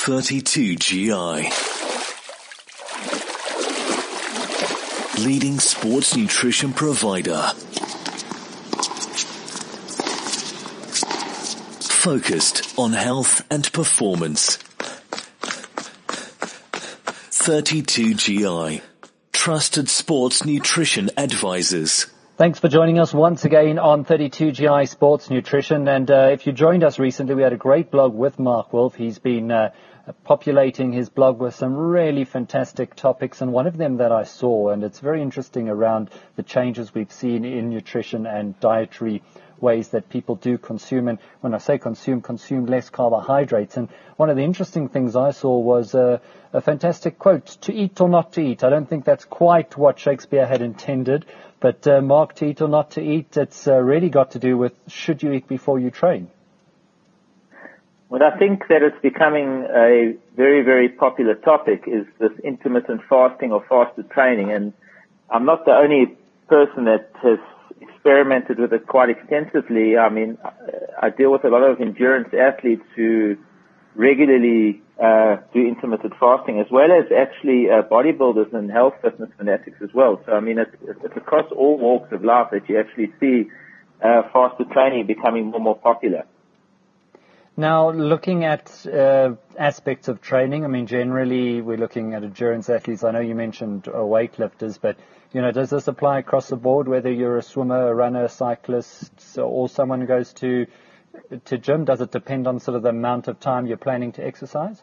32GI. Leading sports nutrition provider. Focused on health and performance. 32GI. Trusted sports nutrition advisors. Thanks for joining us once again on 32GI Sports Nutrition. And if you joined us recently, we had a great blog with Mark Wolf. He's been populating his blog with some really fantastic topics, and one of them that I saw, and it's very interesting, around the changes we've seen in nutrition and dietary ways that people do consume. And when I say consume less carbohydrates. And one of the interesting things I saw was a fantastic quote: to eat or not to eat. I don't think that's quite what Shakespeare had intended, but Mark, to eat or not to eat, it's really got to do with, should you eat before you train? Well, I think that it's becoming a very, very popular topic, is this intermittent fasting or fasted training. And I'm not the only person that has experimented with it quite extensively. I mean, I deal with a lot of endurance athletes who regularly do intermittent fasting, as well as actually bodybuilders and health fitness fanatics as well. So, I mean, it's across all walks of life that you actually see fasted training becoming more and more popular. Now, looking at aspects of training, I mean, generally we're looking at endurance athletes. I know you mentioned weightlifters, but, you know, does this apply across the board, whether you're a swimmer, a runner, a cyclist, or someone who goes to gym? Does it depend on sort of the amount of time you're planning to exercise?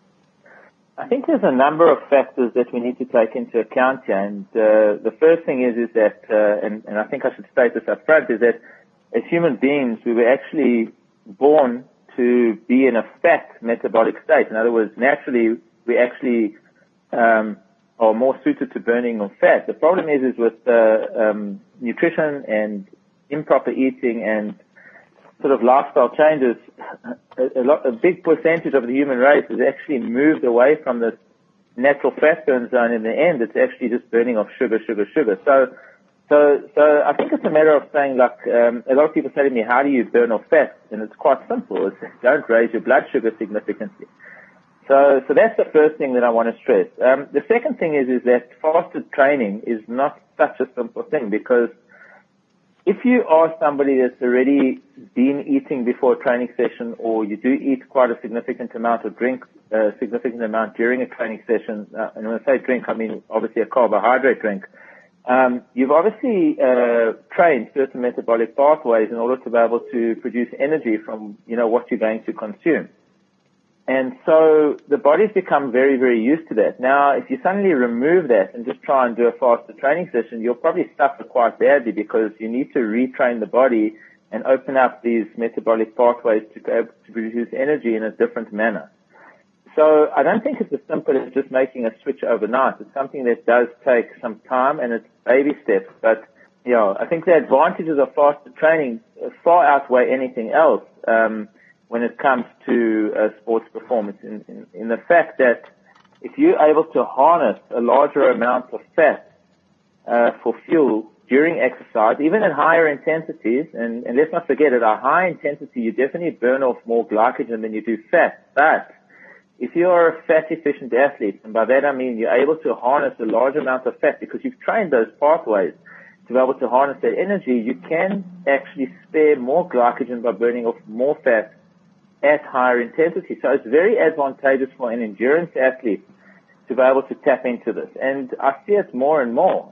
I think there's a number of factors that we need to take into account here. And the first thing is that, and I think I should state this up front, is that as human beings, we were actually born to be in a fat metabolic state. In other words, naturally, we actually are more suited to burning of fat. The problem is with nutrition and improper eating and sort of lifestyle changes, a big percentage of the human race has actually moved away from this natural fat burn zone. In the end, it's actually just burning off sugar. So I think it's a matter of saying, like, a lot of people say to me, how do you burn off fat? And it's quite simple. It's don't raise your blood sugar significantly. So that's the first thing that I want to stress. The second thing is that fasted training is not such a simple thing, because if you are somebody that's already been eating before a training session, or you do eat quite a significant amount of drink, a significant amount during a training session, and when I say drink, I mean obviously a carbohydrate drink, you've obviously trained certain metabolic pathways in order to be able to produce energy from, you know, what you're going to consume. And so the body's become very, very used to that. Now, if you suddenly remove that and just try and do a faster training session, you'll probably suffer quite badly, because you need to retrain the body and open up these metabolic pathways to be able to produce energy in a different manner. So I don't think it's as simple as just making a switch overnight. It's something that does take some time, and it's baby steps. But, you know, I think the advantages of faster training far outweigh anything else when it comes to sports performance, in the fact that if you're able to harness a larger amount of fat for fuel during exercise, even at higher intensities, and let's not forget, at a high intensity, you definitely burn off more glycogen than you do fat. But if you are a fat-efficient athlete, and by that I mean you're able to harness a large amount of fat because you've trained those pathways to be able to harness that energy, you can actually spare more glycogen by burning off more fat at higher intensity. So it's very advantageous for an endurance athlete to be able to tap into this. And I see it more and more,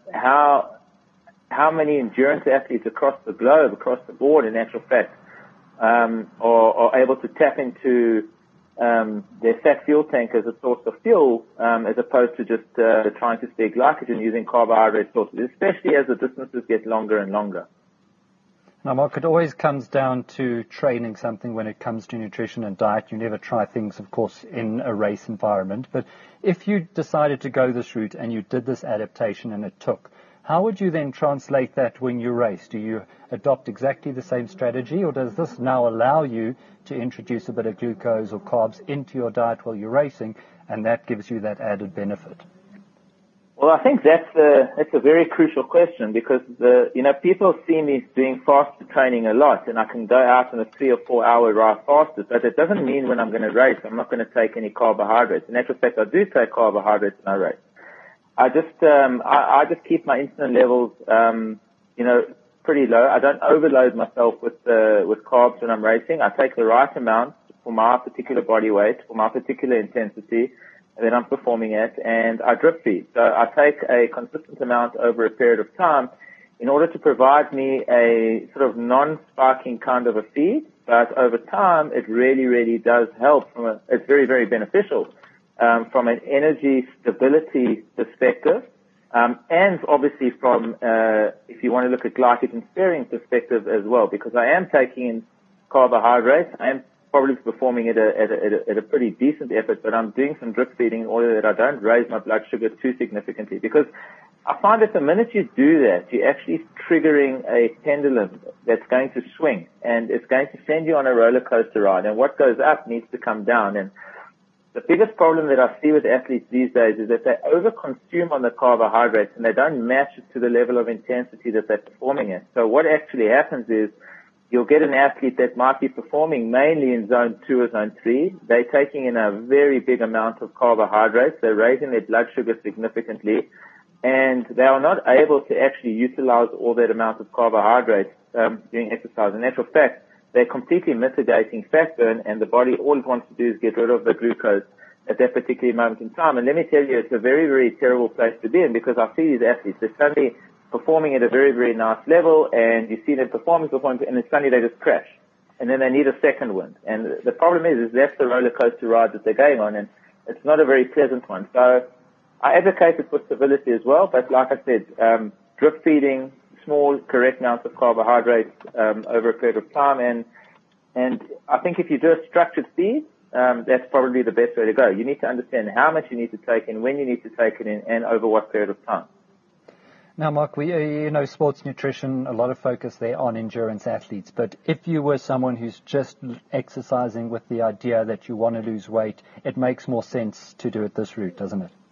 how many endurance athletes across the globe, across the board, in actual fact, are able to tap into their fat fuel tank as a source of fuel, as opposed to just trying to spare glycogen using carbohydrate sources, especially as the distances get longer and longer. Now, Mark, it always comes down to training something when it comes to nutrition and diet. You never try things, of course, in a race environment. But if you decided to go this route and you did this adaptation and it took, how would you then translate that when you race? Do you adopt exactly the same strategy, or does this now allow you to introduce a bit of glucose or carbs into your diet while you're racing, and that gives you that added benefit? Well, I think that's a very crucial question because people see me doing faster training a lot, and I can go out on a 3 or 4 hour ride faster, but it doesn't mean when I'm going to race, I'm not going to take any carbohydrates. In actual fact, I do take carbohydrates when I race. I just keep my insulin levels, pretty low. I don't overload myself with carbs when I'm racing. I take the right amount for my particular body weight, for my particular intensity that I'm performing at, and I drip feed. So I take a consistent amount over a period of time in order to provide me a sort of non-spiking kind of a feed, but over time it really, really does help. It's very, very beneficial from an energy stability perspective, and obviously from, if you want to look at glycogen sparing perspective as well, because I am taking in carbohydrates. I am probably performing at a pretty decent effort, but I'm doing some drip feeding in order that I don't raise my blood sugar too significantly. Because I find that the minute you do that, you're actually triggering a pendulum that's going to swing, and it's going to send you on a roller coaster ride. And what goes up needs to come down. And the biggest problem that I see with athletes these days is that they overconsume on the carbohydrates and they don't match it to the level of intensity that they're performing at. So what actually happens is you'll get an athlete that might be performing mainly in zone 2 or zone 3. They're taking in a very big amount of carbohydrates. They're raising their blood sugar significantly, and they are not able to actually utilize all that amount of carbohydrates during exercise. In actual fact, they're completely mitigating fat burn, and the body, all it wants to do is get rid of the glucose at that particular moment in time. And let me tell you, it's a very, very terrible place to be in, because I see these athletes, they're suddenly performing at a very, very nice level, and you see them performing, and then suddenly they just crash. And then they need a second wind. And the problem is that's the roller coaster ride that they're going on, and it's not a very pleasant one. So I advocate it for stability as well, but like I said, drip feeding, small, correct amounts of carbohydrates over a period of time, and I think if you do a structured feed, that's probably the best way to go. You need to understand how much you need to take in, when you need to take it in, and over what period of time. Now, Mark, sports nutrition, a lot of focus there on endurance athletes. But if you were someone who's just exercising with the idea that you want to lose weight, it makes more sense to do it this route, doesn't it?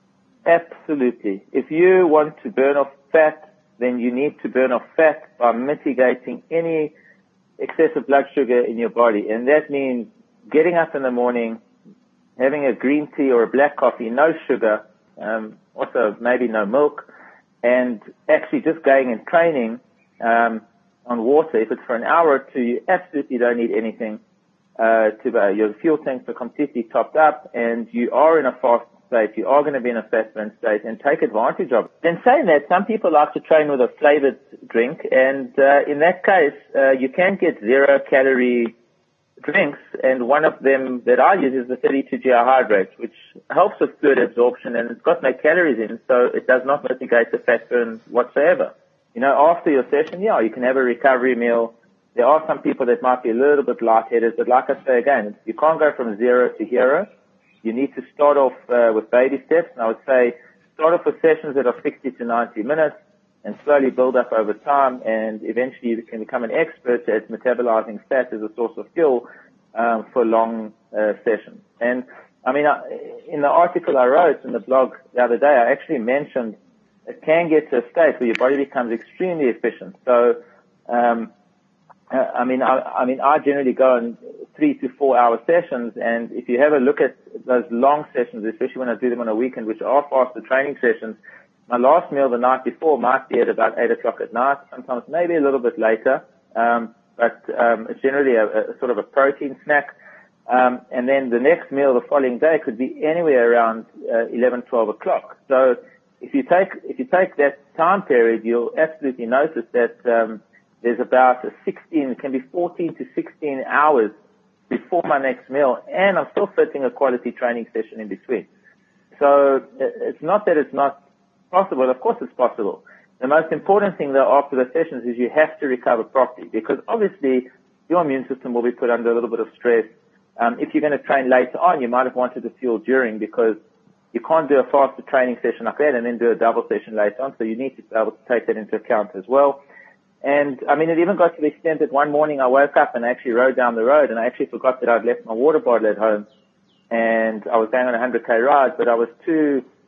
Absolutely. If you want to burn off fat, then you need to burn off fat by mitigating any excessive blood sugar in your body. And that means getting up in the morning, having a green tea or a black coffee, no sugar, also maybe no milk, and actually just going and training on water. If it's for an hour or two, you absolutely don't need anything. Your fuel tanks are completely topped up, and you are in a fast state. You are going to be in a fast burn state, and take advantage of it. In saying that, some people like to train with a flavored drink, and in that case, you can get 0-calorie drinks, and one of them that I use is the 32 GI Hydrate, which helps with fluid absorption, and it's got no calories in, so it does not mitigate the fat burn whatsoever. After your session, you can have a recovery meal. There are some people that might be a little bit lightheaded, but like I say again, you can't go from 0 to hero. You need to start off with baby steps, and I would say start off with sessions that are 60 to 90 minutes, and slowly build up over time, and eventually you can become an expert at metabolizing fat as a source of fuel for long sessions. And I mean, in the article I wrote in the blog the other day, I actually mentioned it can get to a state where your body becomes extremely efficient. So, I generally go on 3 to 4 hour sessions, and if you have a look at those long sessions, especially when I do them on a weekend, which are faster training sessions, my last meal the night before might be at about 8 o'clock at night, sometimes maybe a little bit later, but it's generally a sort of a protein snack. And then the next meal the following day could be anywhere around 11, 12 o'clock. So if you take that time period, you'll absolutely notice that there's about 14 to 16 hours before my next meal, and I'm still fitting a quality training session in between. So it's not that it's not possible. Of course it's possible. The most important thing, though, after the sessions is you have to recover properly, because obviously your immune system will be put under a little bit of stress. If you're going to train later on, you might have wanted to fuel during, because you can't do a faster training session like that and then do a double session later on, so you need to be able to take that into account as well. And, I mean, it even got to the extent that one morning I woke up and I actually rode down the road, and I actually forgot that I'd left my water bottle at home, and I was going on a 100K ride, but I was too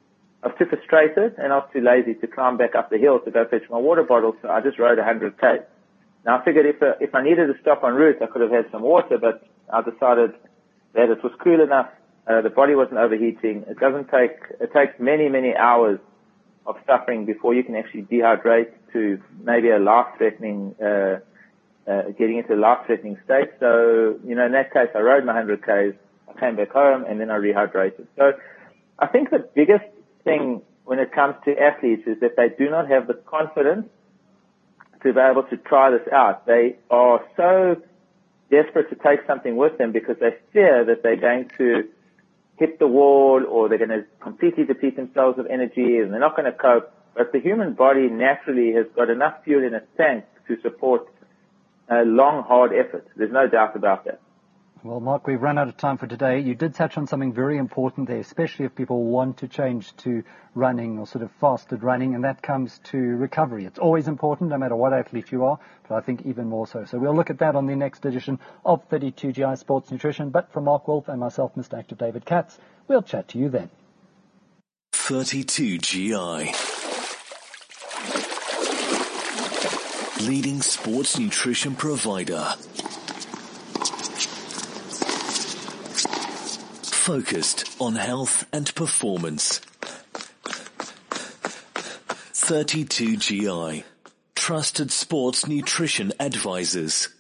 I was too frustrated and I was too lazy to climb back up the hill to go fetch my water bottle, so I just rode 100K. Now I figured if I needed to stop en route, I could have had some water, but I decided that it was cool enough. The body wasn't overheating. It takes many, many hours of suffering before you can actually dehydrate to maybe a life-threatening, getting into a life-threatening state. So, in that case, I rode my 100Ks, I came back home, and then I rehydrated. So I think the biggest thing when it comes to athletes is that they do not have the confidence to be able to try this out. They are so desperate to take something with them because they fear that they're going to hit the wall or they're going to completely deplete themselves of energy and they're not going to cope. But the human body naturally has got enough fuel in its tank to support a long, hard effort. There's no doubt about that. Well, Mark, we've run out of time for today. You did touch on something very important there, especially if people want to change to running or sort of fasted running, and that comes to recovery. It's always important, no matter what athlete you are, but I think even more so. So we'll look at that on the next edition of 32GI Sports Nutrition. But from Mark Wolf and myself, Mr. Active David Katz, we'll chat to you then. 32GI. Leading sports nutrition provider. Focused on health and performance. 32GI. Trusted sports nutrition advisors.